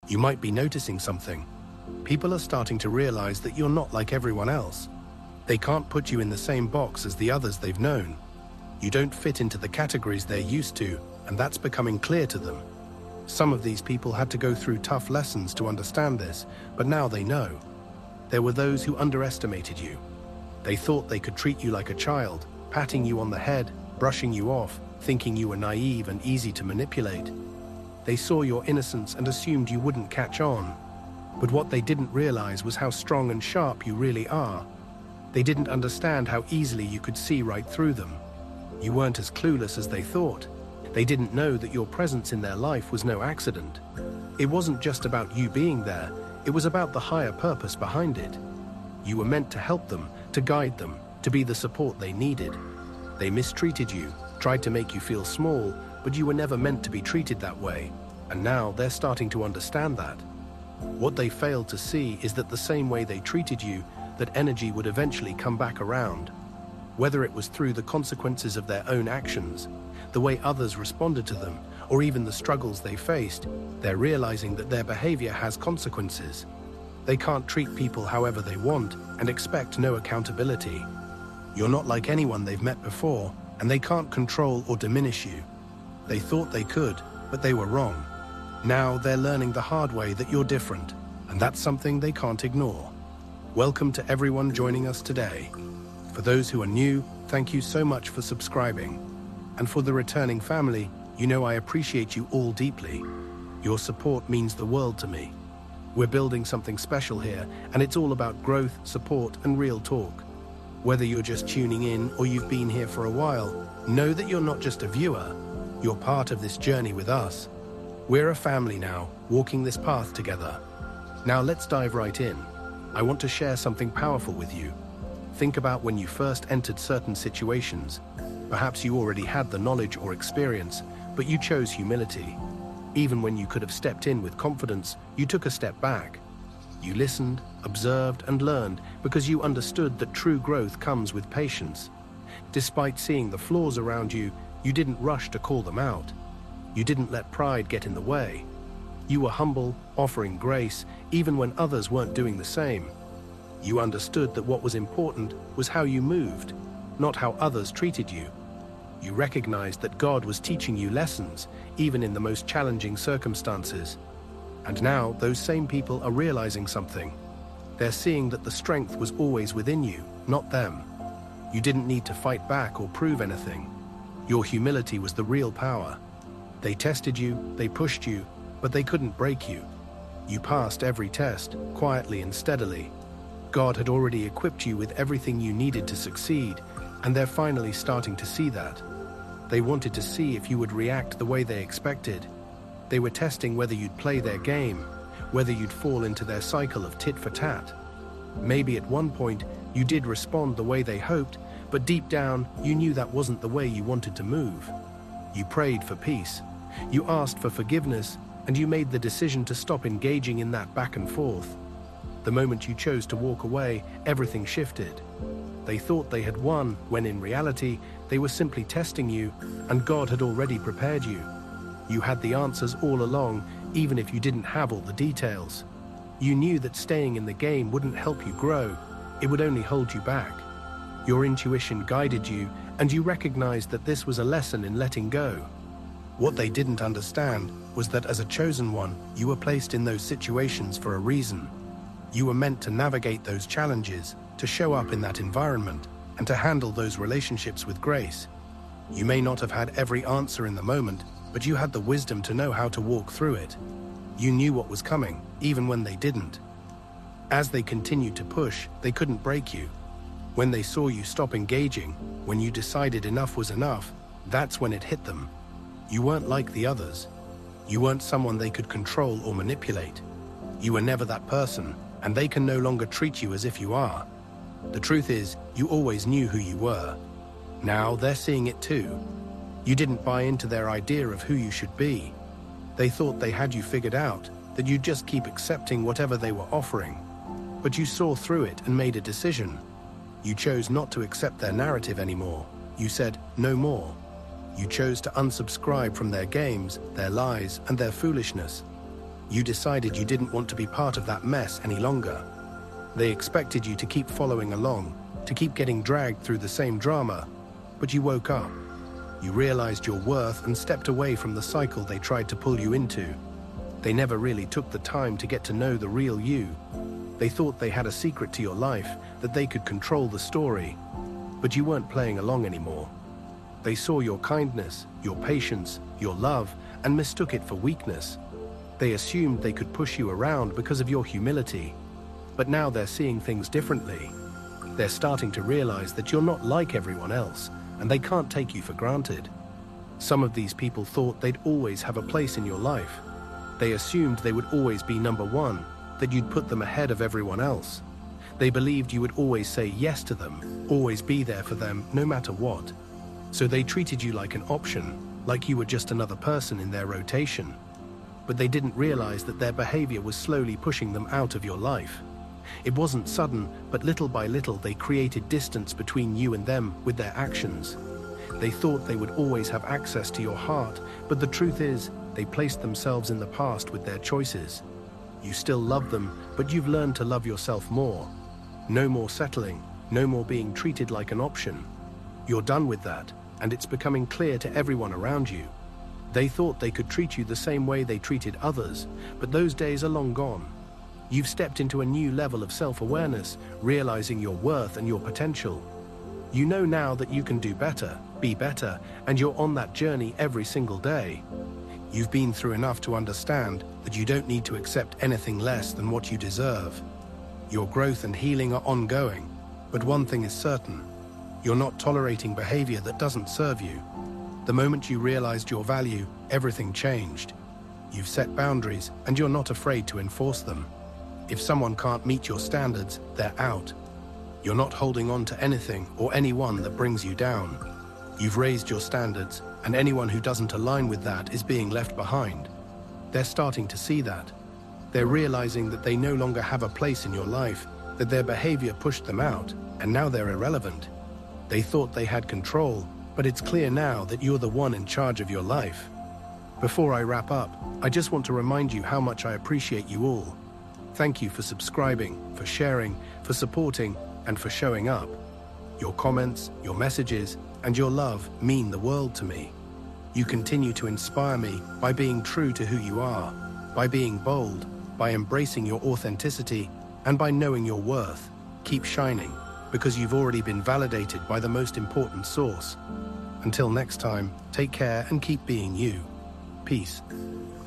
You might be noticing something. People are starting to realize that you're not like everyone else. They can't put you in the same box as the others they've known. You don't fit into the categories they're used to, and that's becoming clear to them. Some of these people had to go through tough lessons to understand this, but now they know. There were those who underestimated you. They thought they could treat you like a child, patting you on the head, brushing you off, thinking you were naive and easy to manipulate. They saw your innocence and assumed you wouldn't catch on. But what they didn't realize was how strong and sharp you really are. They didn't understand how easily you could see right through them. You weren't as clueless as they thought. They didn't know that your presence in their life was no accident. It wasn't just about you being there, it was about the higher purpose behind it. You were meant to help them, to guide them, to be the support they needed. They mistreated you, tried to make you feel small, but you were never meant to be treated that way. And now they're starting to understand that. What they failed to see is that the same way they treated you, that energy would eventually come back around. Whether it was through the consequences of their own actions, the way others responded to them, or even the struggles they faced, they're realizing that their behavior has consequences. They can't treat people however they want and expect no accountability. You're not like anyone they've met before, and they can't control or diminish you. They thought they could, but they were wrong. Now they're learning the hard way that you're different, and that's something they can't ignore. Welcome to everyone joining us today. For those who are new, thank you so much for subscribing. And for the returning family, you know I appreciate you all deeply. Your support means the world to me. We're building something special here, and it's all about growth, support, and real talk. Whether you're just tuning in or you've been here for a while, know that you're not just a viewer. You're part of this journey with us. We're a family now, walking this path together. Now let's dive right in. I want to share something powerful with you. Think about when you first entered certain situations. Perhaps you already had the knowledge or experience, but you chose humility. Even when you could have stepped in with confidence, you took a step back. You listened, observed, and learned because you understood that true growth comes with patience. Despite seeing the flaws around you, you didn't rush to call them out. You didn't let pride get in the way. You were humble, offering grace, even when others weren't doing the same. You understood that what was important was how you moved, not how others treated you. You recognized that God was teaching you lessons, even in the most challenging circumstances. And now those same people are realizing something. They're seeing that the strength was always within you, not them. You didn't need to fight back or prove anything. Your humility was the real power. They tested you, they pushed you, but they couldn't break you. You passed every test, quietly and steadily. God had already equipped you with everything you needed to succeed, and they're finally starting to see that. They wanted to see if you would react the way they expected. They were testing whether you'd play their game, whether you'd fall into their cycle of tit for tat. Maybe at one point you did respond the way they hoped, but deep down you knew that wasn't the way you wanted to move. You prayed for peace. You asked for forgiveness, and you made the decision to stop engaging in that back and forth. The moment you chose to walk away, everything shifted. They thought they had won, when in reality, they were simply testing you, and God had already prepared you. You had the answers all along, even if you didn't have all the details. You knew that staying in the game wouldn't help you grow, it would only hold you back. Your intuition guided you, and you recognized that this was a lesson in letting go. What they didn't understand was that as a chosen one, you were placed in those situations for a reason. You were meant to navigate those challenges, to show up in that environment, and to handle those relationships with grace. You may not have had every answer in the moment, but you had the wisdom to know how to walk through it. You knew what was coming, even when they didn't. As they continued to push, they couldn't break you. When they saw you stop engaging, when you decided enough was enough, that's when it hit them. You weren't like the others. You weren't someone they could control or manipulate. You were never that person, and they can no longer treat you as if you are. The truth is, you always knew who you were. Now they're seeing it too. You didn't buy into their idea of who you should be. They thought they had you figured out, that you'd just keep accepting whatever they were offering. But you saw through it and made a decision. You chose not to accept their narrative anymore. You said, no more. You chose to unsubscribe from their games, their lies, and their foolishness. You decided you didn't want to be part of that mess any longer. They expected you to keep following along, to keep getting dragged through the same drama, but you woke up. You realized your worth and stepped away from the cycle they tried to pull you into. They never really took the time to get to know the real you. They thought they had a secret to your life, that they could control the story. But you weren't playing along anymore. They saw your kindness, your patience, your love, and mistook it for weakness. They assumed they could push you around because of your humility. But now they're seeing things differently. They're starting to realize that you're not like everyone else, and they can't take you for granted. Some of these people thought they'd always have a place in your life. They assumed they would always be number one, that you'd put them ahead of everyone else. They believed you would always say yes to them, always be there for them, no matter what. So they treated you like an option, like you were just another person in their rotation. But they didn't realize that their behavior was slowly pushing them out of your life. It wasn't sudden, but little by little they created distance between you and them with their actions. They thought they would always have access to your heart, but the truth is, they placed themselves in the past with their choices. You still love them, but you've learned to love yourself more. No more settling, no more being treated like an option. You're done with that, and it's becoming clear to everyone around you. They thought they could treat you the same way they treated others, but those days are long gone. You've stepped into a new level of self-awareness, realizing your worth and your potential. You know now that you can do better, be better, and you're on that journey every single day. You've been through enough to understand that you don't need to accept anything less than what you deserve. Your growth and healing are ongoing, but one thing is certain: you're not tolerating behavior that doesn't serve you. The moment you realized your value, everything changed. You've set boundaries, and you're not afraid to enforce them. If someone can't meet your standards, they're out. You're not holding on to anything or anyone that brings you down. You've raised your standards, and anyone who doesn't align with that is being left behind. They're starting to see that. They're realizing that they no longer have a place in your life, that their behavior pushed them out, and now they're irrelevant. They thought they had control, but it's clear now that you're the one in charge of your life. Before I wrap up, I just want to remind you how much I appreciate you all. Thank you for subscribing, for sharing, for supporting, and for showing up. Your comments, your messages, and your love mean the world to me. You continue to inspire me by being true to who you are, by being bold, by embracing your authenticity, and by knowing your worth. Keep shining, because you've already been validated by the most important source. Until next time, take care and keep being you. Peace.